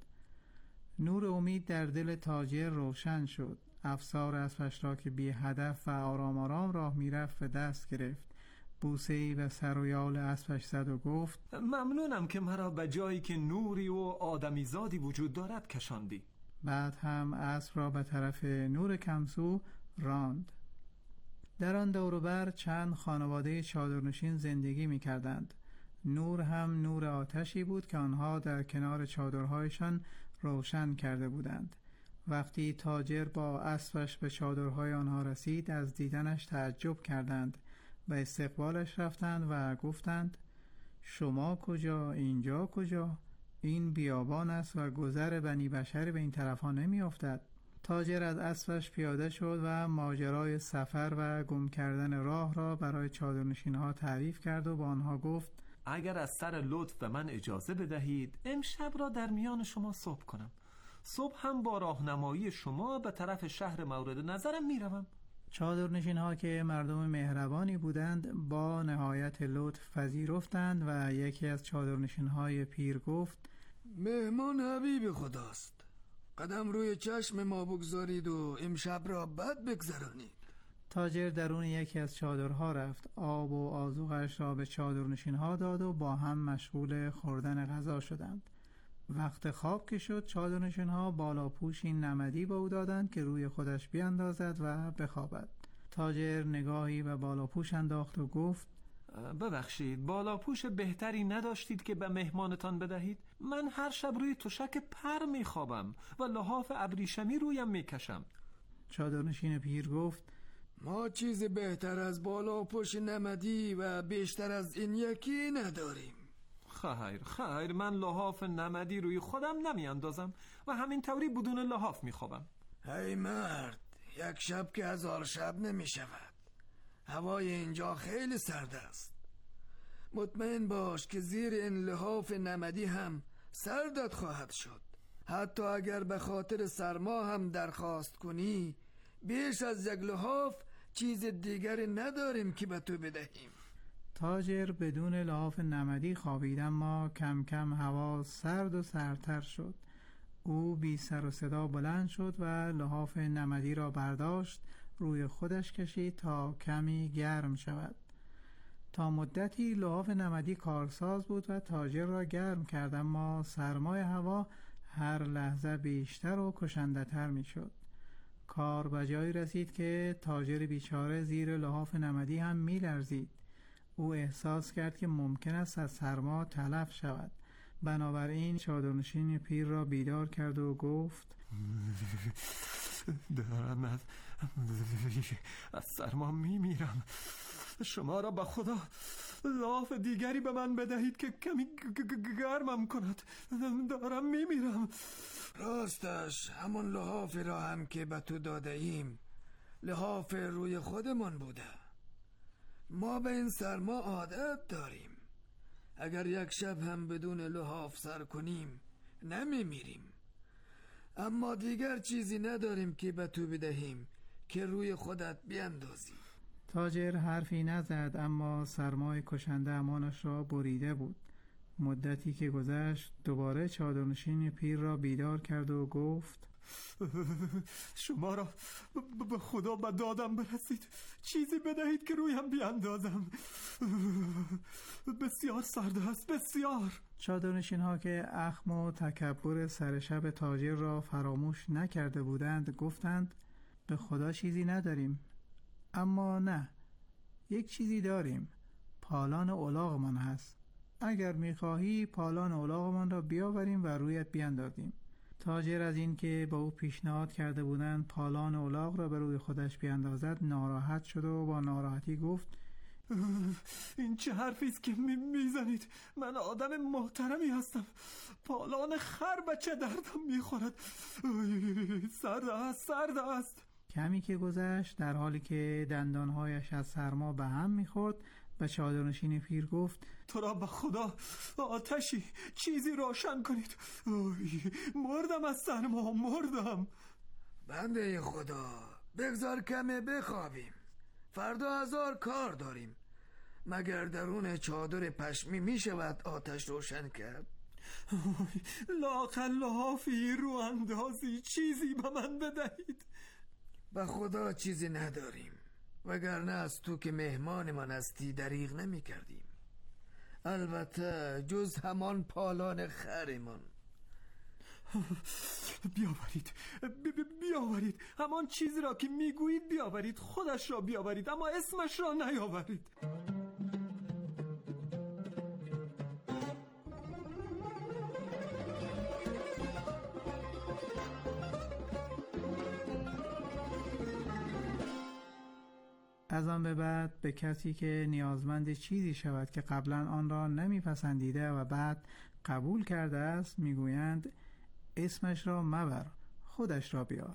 نور امید در دل تاجر روشن شد. افسار اسبش را که بی هدف و آرام آرام راه میرفت به دست گرفت. بوسه‌ای به سر و یال اسبش زد و گفت ممنونم که مرا به جایی که نوری و آدمیزادی وجود دارد کشاندی. بعد هم اسب را به طرف نور کمسو راند. در آن دور و بر چند خانواده چادرنشین زندگی می کردند. نور هم نور آتشی بود که آنها در کنار چادرهایشان روشن کرده بودند. وقتی تاجر با اسبش به چادرهای آنها رسید از دیدنش تعجب کردند. به استقبالش رفتند و گفتند شما کجا؟ اینجا کجا؟ این بیابان است و گذر بنی بشر به این طرف ها نمی افتد. تاجر از اسبش پیاده شد و ماجرای سفر و گم کردن راه را برای چادرنشین ها تعریف کرد و با آنها گفت اگر از سر لطف به من اجازه بدهید امشب را در میان شما صبح کنم. صبح هم با راهنمایی شما به طرف شهر مورد نظرم میروم. چادرنشین ها که مردم مهربانی بودند با نهایت لطف پذیرفتند و یکی از چادرنشین های پیر گفت مهمان حبیب خداست، قدم روی چشم ما بگذارید و امشب را بد بگذرانید. تاجر درون یکی از چادرها رفت. آب و آذوقش را به چادرنشین ها داد و با هم مشغول خوردن غذا شدند. وقت خواب که شد چادرنشین ها بالاپوشی نمدی به او دادند که روی خودش بیاندازد و بخوابد. تاجر نگاهی به بالاپوش انداخت و گفت ببخشید، بالاپوش بهتری نداشتید که به مهمانتان بدهید؟ من هر شب روی تشک پر میخوابم و لحاف ابریشمی رویم میکشم. چادرنشین پیر گفت ما چیزی بهتر از بالاپوش نمدی و بیشتر از این یکی نداریم. خیر من لحاف نمدی روی خودم نمیاندازم و همینطوری بدون لحاف میخوابم. ای مرد، یک شب که 1000 شب نمیشود. هوای اینجا خیلی سرد است. مطمئن باش که زیر این لحاف نمدی هم سردت خواهد شد. حتی اگر به خاطر سرما هم درخواست کنی بیش از یک لحاف چیز دیگری نداریم که به تو بدهیم. تاجر بدون لحاف نمدی خوابید، اما کم کم هوا سرد و سردتر شد. او بی سر و صدا بلند شد و لحاف نمدی را برداشت روی خودش کشید تا کمی گرم شود. تا مدتی لحاف نمدی کارساز بود و تاجر را گرم کرد، اما سرمای هوا هر لحظه بیشتر و کشنده تر می شد. کار به جایی رسید که تاجر بیچاره زیر لحاف نمدی هم می لرزید. او احساس کرد که ممکن است از سرما تلف شود. بنابراین چادرنشین پیر را بیدار کرد و گفت دارم از سرما میمیرم. شما را به خدا لحاف دیگری به من بدهید که کمی گرمم کند. دارم میمیرم. راستش همون لحافی را هم که به تو داده ایم لحاف روی خودمان بوده. ما به این سرما عادت داریم. اگر یک شب هم بدون لحاف سر کنیم نمیمیریم. اما دیگر چیزی نداریم که به تو بدهیم که روی خودت بیاندازی. تاجر حرفی نزد، اما سرمای کشنده امانش را بریده بود. مدتی که گذشت دوباره چادرنشین پیر را بیدار کرد و گفت شما را به خدا به دادم برسید. چیزی بدهید که رویم بیاندازم. بسیار سرد است، بسیار. چادرنشین ها که اخم و تکبر سر شب تاجر را فراموش نکرده بودند گفتند به خدا چیزی نداریم. اما نه، یک چیزی داریم. پالان الاغمان هست. اگر میخواهی پالان الاغمان را بیاوریم و رویت بیاندازیم. تاجر از این که با او پیشنهاد کرده بودند پالان الاغ را به روی خودش بیاندازد ناراحت شد و با ناراحتی گفت این چه حرفی است که میزنید؟ من آدم محترمی هستم. پالان خر به چه دردم میخورد؟ سرد است. کمی که گذشت در حالی که دندانهایش از سرما به هم میخورد و چادرنشین پیر گفت تو را به خدا آتشی چیزی روشن کنید. مردم از سرما مردم. بنده خدا بگذار کمی بخوابیم، فردا هزار کار داریم. مگر درون چادر پشمی می شود آتش روشن کرد؟ لاقلافی رو اندازی چیزی به من بدهید. به خدا چیزی نداریم، وگرنه از تو که مهمان من هستی دریغ نمی کردیم. البته جز همان پالان خرمان. بیاورید همان چیزی را که میگویید بیاورید. خودش را بیاورید اما اسمش را نیاورید. از آن به بعد به کسی که نیازمند چیزی شود که قبلا آن را نمیپسندیده و بعد قبول کرده است میگویند اسمش را مبر، خودش را بیار.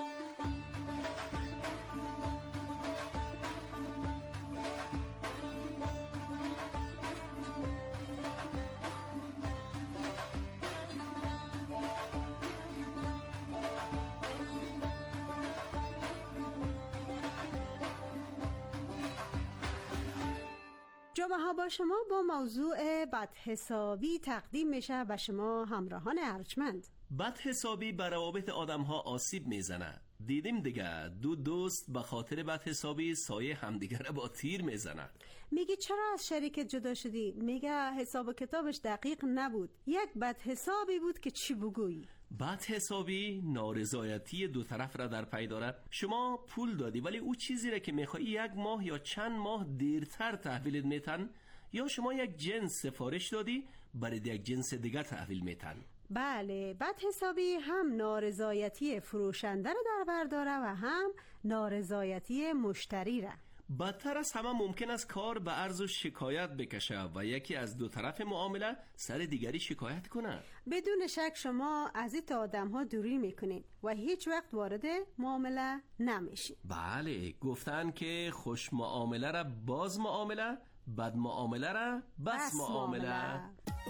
جمعه ها با شما با موضوع بدحسابی تقدیم میشه به شما همراهان ارجمند. بدحسابی بر روابط آدم ها آسیب میزنه. دیدیم دیگه دو دوست به خاطر بدحسابی سایه همدیگر با تیر میزنه. میگی چرا از شریکت جدا شدی؟ میگه حساب و کتابش دقیق نبود، یک بدحسابی بود که چی بگویی؟ بدحسابی نارضایتی دو طرف را در پی دارد. شما پول دادی ولی او چیزی را که میخوایی یک ماه یا چند ماه دیرتر تحویلت میتن، یا شما یک جنس سفارش دادی برای یک جنس دیگه تحویل میتن. بله، بدحسابی هم نارضایتی فروشنده را در بر داره و هم نارضایتی مشتری را. بدتر از همه ممکن است کار به عرض و شکایت بکشه و یکی از دو طرف معامله سر دیگری شکایت کنه. بدون شک شما از این آدم ها دوری میکنین و هیچ وقت وارد معامله نمیشین. بله، گفتن که خوش معامله را باز معامله، بد معامله را بس معامله.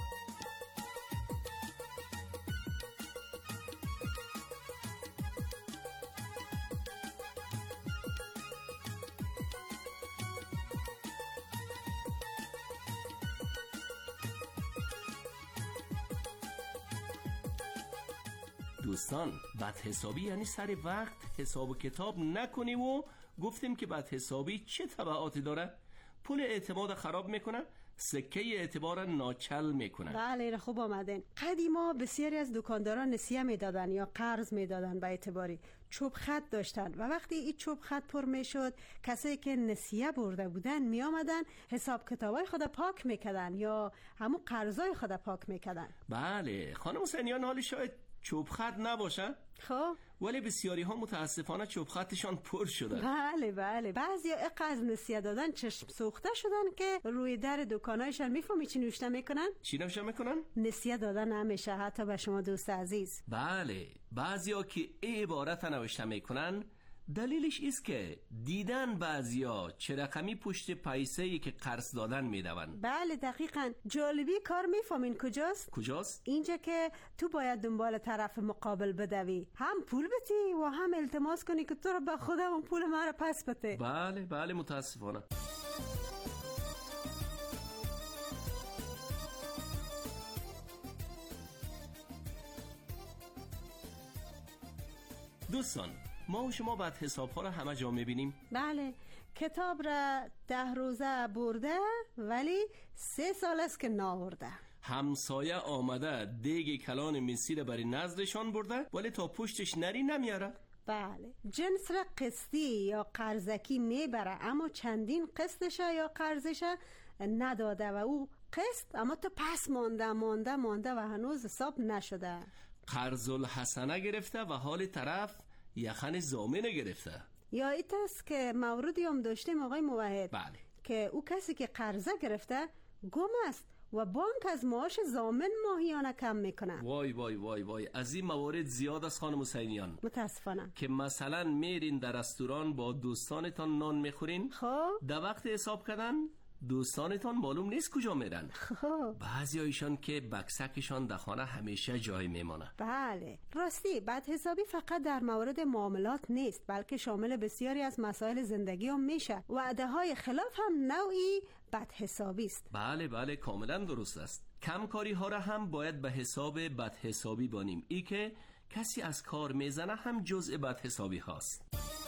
دوستان، بدحسابی یعنی سر وقت حساب و کتاب نکنی و گفتیم که بدحسابی چه تبعاتی داره؟ پول اعتماد خراب میکنه، سکه اعتبار ناچل میکنه. بله، خوب آمدن. قدیما بسیاری از دکانداران نسیه میدادن یا قرض میدادن به اعتباری چوب خط داشتن و وقتی این چوب خط پر میشد کسایی که نسیه برده بودن می آمدن حساب کتابای خود پاک میکردن یا همون قرضای خود پاک میکردن. بله خانم سنیان، حالی شاید چوب خط نباشه خب ولی بسیاری ها متاسفانه چوب خطشان پر شده. بله بعضی از نسیه دادن چشم سوخته شدن که روی در دکانایشان میفهمی چی نوشته میکنن؟ چی نوشته میکنن؟ نسیه دادن نمیشه حتی به شما دوست عزیز. بله، بعضی ها که ای عبارت نوشته میکنن دلیلش است که دیدن بعضیا چه رقمی پشت پیسه‌ای که قرض دادن میدون. بله دقیقاً. جالبی کار میفهمین کجاست؟ اینجا که تو باید دنبال طرف مقابل بدوی، هم پول بدی و هم التماس کنی که تو رو به خدا اون پول ما رو پس بده. بله متاسفانه. دوستان، ما و شما بعد حساب ها رو همه جا میبینیم. بله، کتاب را 10 روزه برده ولی 3 سال است که ناورده. همسایه آمده دیگ کلان مسی را برای نزدشان برده ولی تا پشتش نری نمیاره. بله، جنس را قسطی یا قرضکی میبره اما چندین قسطش یا قرضش نداده و او قسط، اما تو پس مانده و هنوز حساب نشده. قرض الحسنه گرفته و حال طرف یخن زامنه گرفته. یا ایت است که موردی هم داشتیم آقای موحد. بله. که او کسی که قرضه گرفته گم است و بانک از معاش ضامن ماهیانه کم میکنه. وای وای وای وای، از این موارد زیاد است خانم حسینیان. متاسفانه. که مثلا میرین در رستوران با دوستانتان نان میخورین، خب در وقت حساب کردن دوستانتان معلوم نیست کجا میرن. خب بعضی هایشان که بکسکشان در خانه همیشه جای میمانه. بله راستی، بد حسابی فقط در مورد معاملات نیست، بلکه شامل بسیاری از مسائل زندگی هم میشه. وعده های خلاف هم نوعی بد حسابی است. بله بله کاملا درست است. کمکاری ها را هم باید به حساب بد حسابی بانیم. ای که کسی از کار میزنه هم جزء بد حسابی هاست.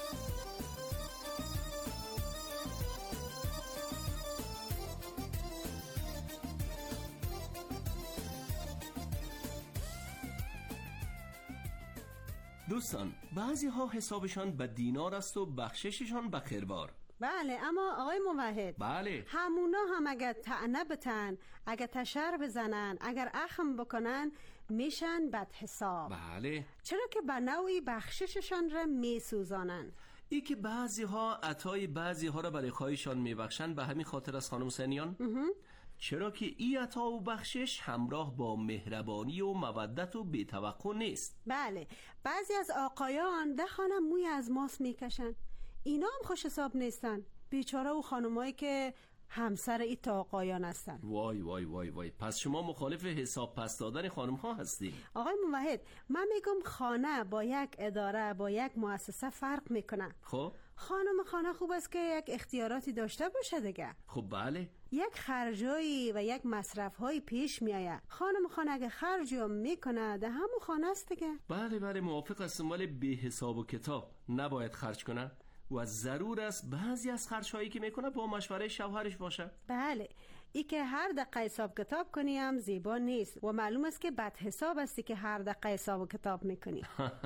دوستان، بعضی ها حسابشان به دینار است و بخشششان به خیربار. بله، اما آقای موحد، بله، همونا هم اگر طعنه بتن، اگر تشر بزنن، اگر اخم بکنن، میشن بد حساب. بله، چرا که به نوعی بخشششان را میسوزانن. ای که بعضی ها عطای بعضی ها را برای خواهشان میبخشن به همین خاطر از خانم حسینیان. چرا که ای عطا و بخشش همراه با مهربانی و مودت و بی‌توقع نیست. بله، بعضی از آقایان ده خانه موی از ماست میکشن. اینا هم خوش حساب نیستن. بیچاره و خانمایی که همسر ای تا آقایان هستن. وای وای وای وای، پس شما مخالف حساب پس دادن خانم ها هستین؟ آقای موحد، من میگم خانه با یک اداره، با یک مؤسسه فرق میکنه. خب خانه خوب است که یک اختیاراتی داشته باشه دیگه. خب بله، یک خرجایی و یک مصرف‌های پیش میآید. خانه اگه خرجی هم میکنه ده همون خانه است دیگه. بله بله موافق هستم، ولی بی حساب و کتاب نباید خرج کنه و ضرور است بعضی از خرج‌هایی که میکنه با مشوره شوهرش باشه. بله، ای که هر دقیقه حساب کتاب کنی هم زیبا نیست و معلوم است که بد حساب استی که هر دقیقه حساب کتاب میکنی.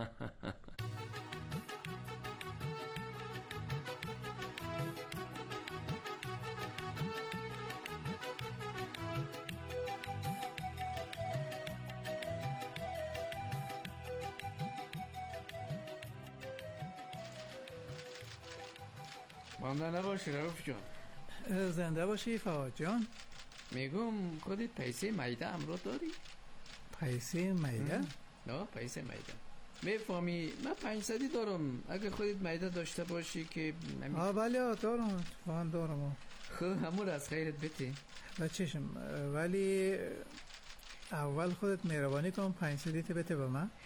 مانده نباشی رؤوف جان. زنده باشی فواد جان. میگم خودت پیسه میده امرو داری؟ پیسه میده؟ نه پیسه میده. میفهمی من 500 دارم، اگه خودت میده داشته باشی که بله دارم، فهم دارم. خب همون از خیرت بتی بچشم، ولی اول خودت مهربانی کن 500 بده به من.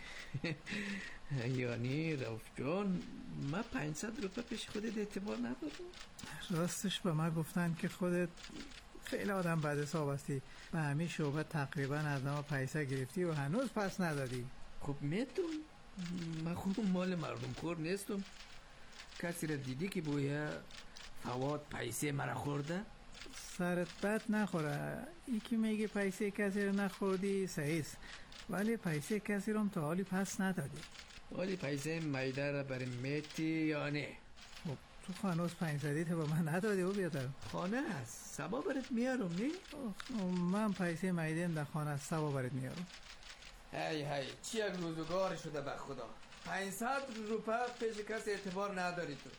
یعنی رؤوف جان من 500 روپیه پیش خودت اعتبار ندارم؟ راستش به من گفتن که خودت خیلی آدم بد حساب هستی، به همین شعبه تقریبا از ما پیسه گرفتی و هنوز پس ندادی. خب میتون من خودم مال مردم خور نیستم. کسی را دیدی که بویه فواد پیسه مرا خورده؟ سرت بد نخوره، ای که میگه پیسه کسی رو نخوردی صحیح، ولی پیسه کسی رو تا حالی پس ندادی. ولی پیسه میده را برای میتی یا نه؟ خب تو هنوز 500 به من ندادی و بیادرم. خانه هست سبا برات میارم نی؟ من پیسه میدیم در خانه هست سبا برات میارم. هی چی یک روزگار شده به خدا. 500 روپیه پیش کسی اعتبار نداری تو.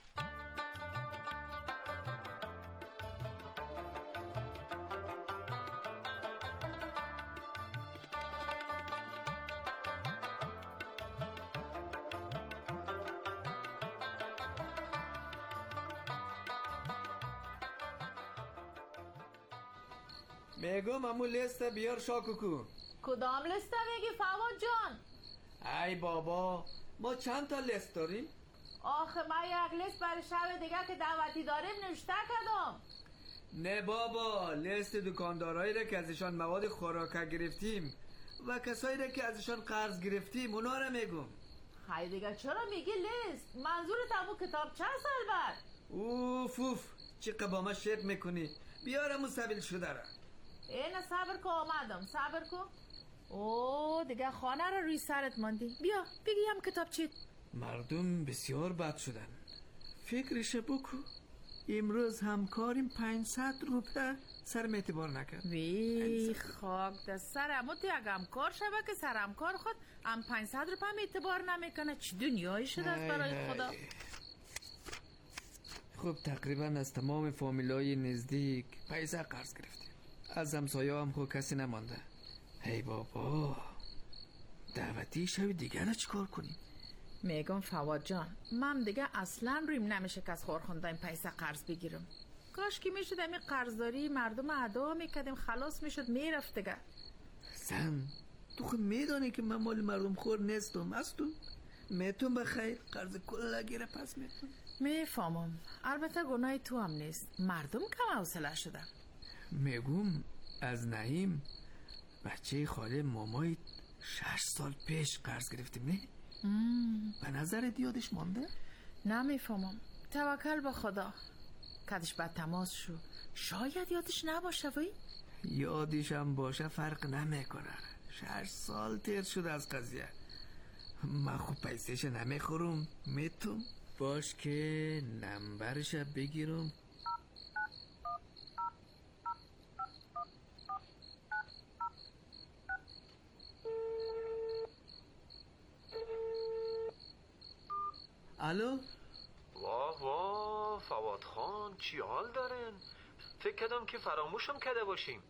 میگم امو لیست بیار شاکوکو. کدام لیست میگی فواد جان؟ ای بابا ما چند تا لیست داریم؟ آخه من یک لیست برای شب دیگه که دعوتی داریم نوشته کردم. نه بابا، لیست دکاندارایی را که ازشان مواد خوراکه گرفتیم و کسایی را که ازشان قرض گرفتیم اونا را میگم. خیلی دیگه چرا میگی لیست؟ منظورت همون کتاب چه البته؟ اوف چه با ما شک میکنی. بیارم اون سبیل شده را. اینه صبر که آمدم، صبر که. اوه دیگه خانه رو روی سرت ماندی. بیا بگیم کتاب چید. مردم بسیار بد شدن، فکرش بکو. امروز همکاریم 500 روپه سرم اعتبار نکرد. وی خاک در سرم. تو یک همکار شبه که سر همکار خود هم 500 روپه هم اعتبار نمیکنه. چی دنیایی شده است برای خدا. خب تقریبا از تمام فامیلای نزدیک پیسه قرض گرفتیم. از همسایه هم خود کسی نمانده. هی بابا دعوتی شوی دیگر را چیکار کنیم؟ میگم فواد جان من دیگه اصلا رویم نمیشه که از خورخونده این پیسه قرض بگیرم. کاش که میشد همین قرضداری مردم ادا میکردیم خلاص میشد میرفت دیگه. زن تو خود میدانی که من مال مردم خور نیستم. هستون میتون بخیر قرض کل گیره پس میتون. میفهمم البته گناه تو هم نیست. مردم کم حوصله شدن. میگم از نعیم بچه خاله مامای 6 سال پیش قرض گرفتیم نه؟ به نظر یادش مانده؟ نمیفهمم. توکل به خدا. کدش بعد تماس شو. شاید یادش نباشه وی؟ یادش هم باشه فرق نمیکنه. 6 سال تیر شده از قضیه. من خوب پیسهش نمیخورم. میتون باش که نمبرش بگیرم. الو واه واه فواد خان چی حال دارن؟ فکر کردم که فراموشم کرده باشیم.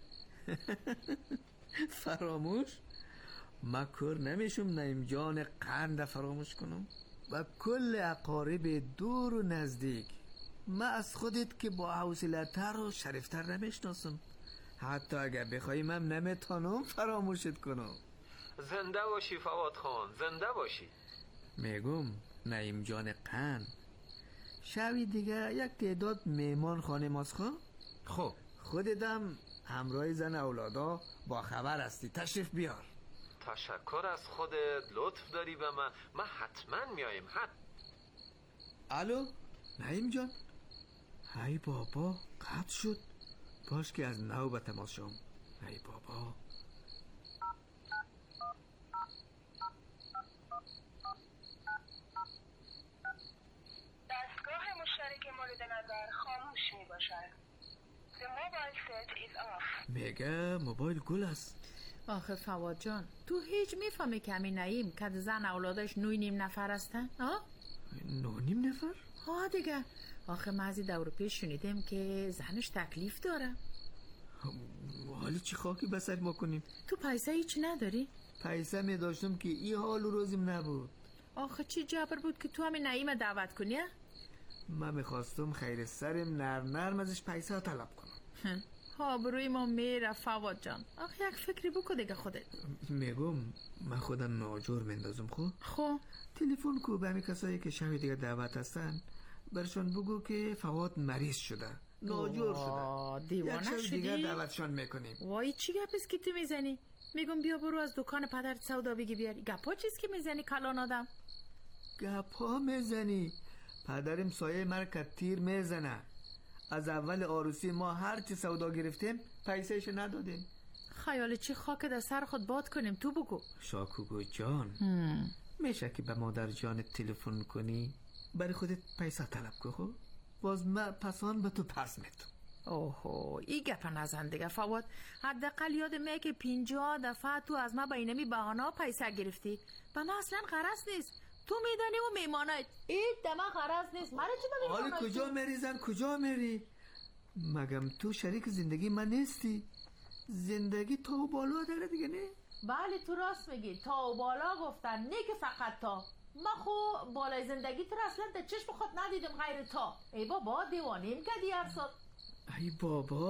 فراموش؟ من کار نمیشم نعیم جان قند فراموش کنم و کل اقارب دور و نزدیک. من از خودت که با حوصله تر و شریفتر نمیشناسم. حتی اگر بخوایم هم نمیتونم فراموشت کنم. زنده باشی فواد خان زنده باشی. میگم نعیم جان قند شوی دیگه یک تعداد میمان خانه ماست. خب خودتم همراه زن اولادا با خبر هستی. تشریف بیار. تشکر از خودت لطف داری به من حتما میایم. الو نعیم جان. ای بابا قطع شد. باش که از نو به تماس شم. ای بابا دستگاه مشترک مورد نظر خاموش می باشد. The mobile set is off. میگه موبایل گل است. آخه فواد جان تو هیچ میفهمی که همین نعیم که زن اولادش 9.5 نفر هستن؟ 9.5 نفر؟ ها دیگه. آخه من از دور پیش شنیدم که زنش تکلیف داره. حالا چی خاکی بسر ما کنیم؟ تو پیسه هیچ نداری؟ پیسه می داشتم که این حال و روزیم نبود. آخه چی جبر بود که تو همین نعیم دعوت کنی؟ من میخواستم خیر سرم نرم ازش پیسه طلب کنم. آبروی ما میره فواد جان. آخه یک فکری بکن دیگه خودت. میگم من خودم ناجور مندازم. خب تلفن کو به همین کسایی که شب دیگه دعوت هستن برشان بگو که فواد مریض شده ناجور شده. دیوانه شدی؟ یک شب دیگه دعوتشان میکنیم. وای چی گپیست که تو میزنی؟ میگم بیا برو از دکان پدرت سودا بگی بیاری. گپا چیست که میزنی کلان آدم؟ گپا میزنی؟ پدرم سایه مرکت تیر میزنه. از اول عروسی ما هر چی سودا گرفتیم پیسهش ندادیم. خیال چی خاک در سر خود باد کنیم. تو بگو. شاکوگو جان میشه که به مادر جان تلفن کنی برای خودت پیسه طلب کن. خب باز من پسان به تو پس میتونم. اوهو این گپ نزن دیگه فواد. حداقل یاد می که 50 دفعه تو از ما با اینمی بهانه پیسه گرفتی. به من اصلا غرض نیست. تو میدانی و میمانای این دما غرض نیست. من چی به حالا کجا میری زن؟ کجا میری؟ مگم تو شریک زندگی من نیستی؟ زندگی تا و بالا داره دیگه نه؟ بله تو راست میگی. تا و بالا گفتن نه که فقط تا. من خو بالای زندگی تو اصلا در چشم خود ندیدم غیر تا. ای بابا دیوانیم که دیار ساد. ای بابا